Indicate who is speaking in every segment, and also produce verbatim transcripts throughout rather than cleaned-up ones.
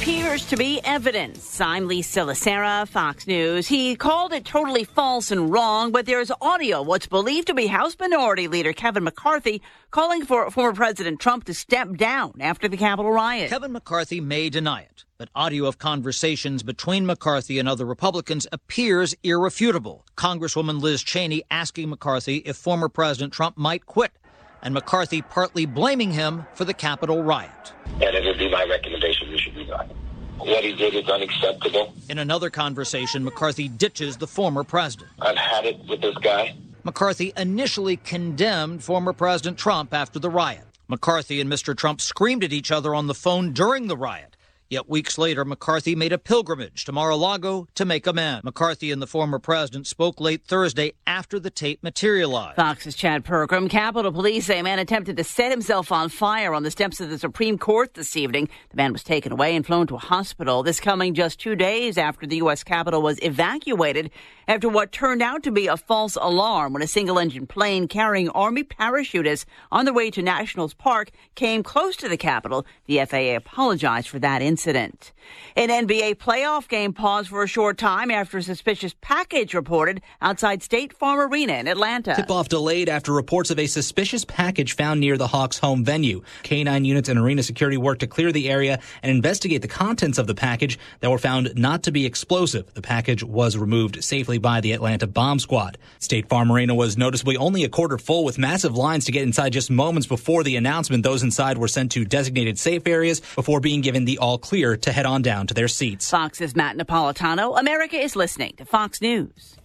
Speaker 1: appears to be evidence. I'm Lisa Lacera, Fox News. He called it totally false and wrong, but there's audio, what's believed to be House Minority Leader Kevin McCarthy calling for former President Trump to step down after the Capitol riot.
Speaker 2: Kevin McCarthy may deny it, but audio of conversations between McCarthy and other Republicans appears irrefutable. Congresswoman Liz Cheney asking McCarthy if former President Trump might quit, and McCarthy partly blaming him for the Capitol riot.
Speaker 3: And it would be my recommendation you should resign. What he did is unacceptable.
Speaker 2: In another conversation, McCarthy ditches the former president.
Speaker 3: I've had it with this guy.
Speaker 2: McCarthy initially condemned former President Trump after the riot. McCarthy and Mister Trump screamed at each other on the phone during the riot. Yet weeks later, McCarthy made a pilgrimage to Mar-a-Lago to make amends. McCarthy and the former president spoke late Thursday after the tape materialized.
Speaker 1: Fox's Chad Pergram. Capitol Police say a man attempted to set himself on fire on the steps of the Supreme Court this evening. The man was taken away and flown to a hospital. This coming just two days after the U S Capitol was evacuated after what turned out to be a false alarm when a single-engine plane carrying Army parachutists on their way to Nationals Park came close to the Capitol. The F A A apologized for that incident. An N B A playoff game paused for a short time after a suspicious package reported outside State Farm Arena in Atlanta.
Speaker 4: Tip-off delayed after reports of a suspicious package found near the Hawks' home venue. K nine units and arena security worked to clear the area and investigate the contents of the package that were found not to be explosive. The package was removed safely by the Atlanta bomb squad. State Farm Arena was noticeably only a quarter full, with massive lines to get inside just moments before the announcement. Those inside were sent to designated safe areas before being given the all clear to head on down to their seats.
Speaker 1: Fox's Matt Napolitano. America is listening to Fox News.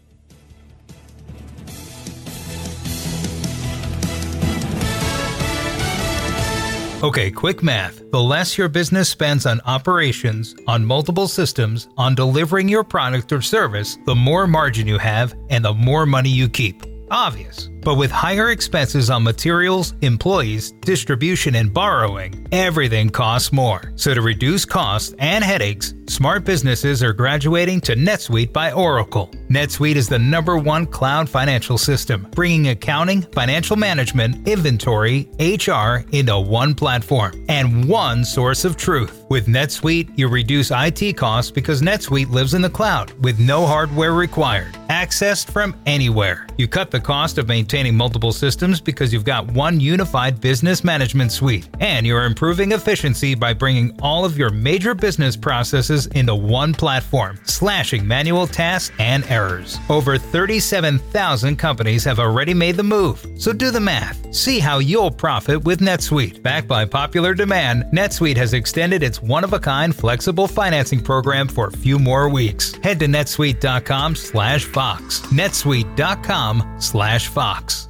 Speaker 5: Okay, quick math. The less your business spends on operations, on multiple systems, on delivering your product or service, the more margin you have and the more money you keep. Obvious. But with higher expenses on materials, employees, distribution, and borrowing, everything costs more. So to reduce costs and headaches, smart businesses are graduating to NetSuite by Oracle. NetSuite is the number one cloud financial system, bringing accounting, financial management, inventory, H R into one platform and one source of truth. With NetSuite, you reduce I T costs because NetSuite lives in the cloud with no hardware required, accessed from anywhere. You cut the cost of maintaining multiple systems because you've got one unified business management suite, and you're improving efficiency by bringing all of your major business processes into one platform, slashing manual tasks and errors. Over thirty-seven thousand companies have already made the move, so do the math. See how you'll profit with NetSuite. Backed by popular demand, NetSuite has extended its one-of-a-kind flexible financing program for a few more weeks. Head to netsuite.com slash Fox. netsuite.com slash Fox.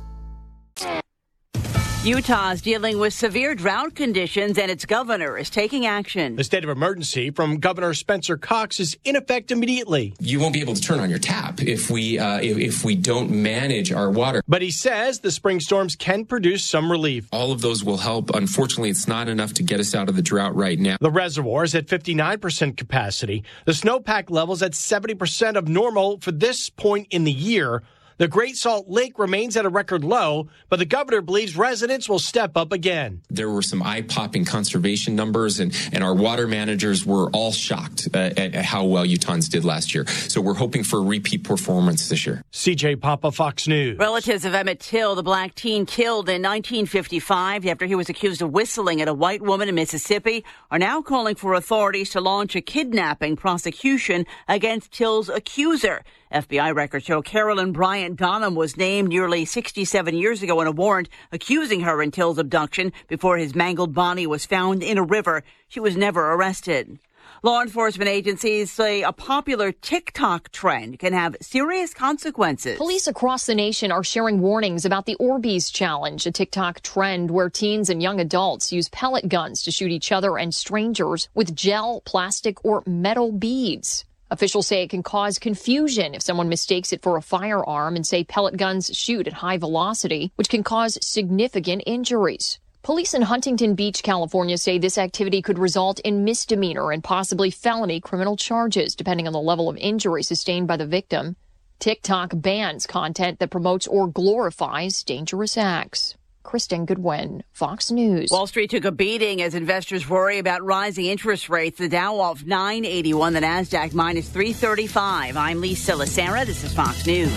Speaker 1: Utah is dealing with severe drought conditions, and its governor is taking action.
Speaker 6: The state of emergency from Governor Spencer Cox is in effect immediately.
Speaker 7: You won't be able to turn on your tap if we uh, if, if we don't manage our water.
Speaker 6: But he says the spring storms can produce some relief.
Speaker 7: All of those will help. Unfortunately, it's not enough to get us out of the drought right now.
Speaker 6: The reservoir is at fifty-nine percent capacity. The snowpack level's at seventy percent of normal for this point in the year. The Great Salt Lake remains at a record low, but the governor believes residents will step up again.
Speaker 7: There were some eye-popping conservation numbers, and, and our water managers were all shocked uh, at, at how well Utahns did last year. So we're hoping for a repeat performance this year.
Speaker 6: C J Papa, Fox News.
Speaker 1: Relatives of Emmett Till, the black teen killed in nineteen fifty-five after he was accused of whistling at a white woman in Mississippi, are now calling for authorities to launch a kidnapping prosecution against Till's accuser. F B I records show Carolyn Bryant Donham was named nearly sixty-seven years ago in a warrant accusing her in Till's abduction before his mangled body was found in a river. She was never arrested. Law enforcement agencies say a popular TikTok trend can have serious consequences.
Speaker 8: Police across the nation are sharing warnings about the Orbeez Challenge, a TikTok trend where teens and young adults use pellet guns to shoot each other and strangers with gel, plastic, or metal beads. Officials say it can cause confusion if someone mistakes it for a firearm and say pellet guns shoot at high velocity, which can cause significant injuries. Police in Huntington Beach, California, say this activity could result in misdemeanor and possibly felony criminal charges, depending on the level of injury sustained by the victim. TikTok bans content that promotes or glorifies dangerous acts. Kristen Goodwin, Fox News.
Speaker 1: Wall Street took a beating as investors worry about rising interest rates. The Dow off nine eighty-one, the Nasdaq minus three thirty-five. I'm Lisa Lacera. This is Fox News.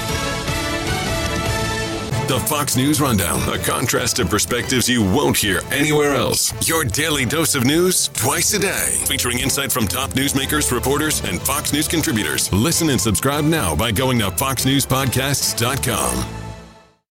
Speaker 9: The Fox News Rundown, a contrast of perspectives you won't hear anywhere else. Your daily dose of news twice a day, featuring insight from top newsmakers, reporters, and Fox News contributors. Listen and subscribe now by going to fox news podcasts dot com.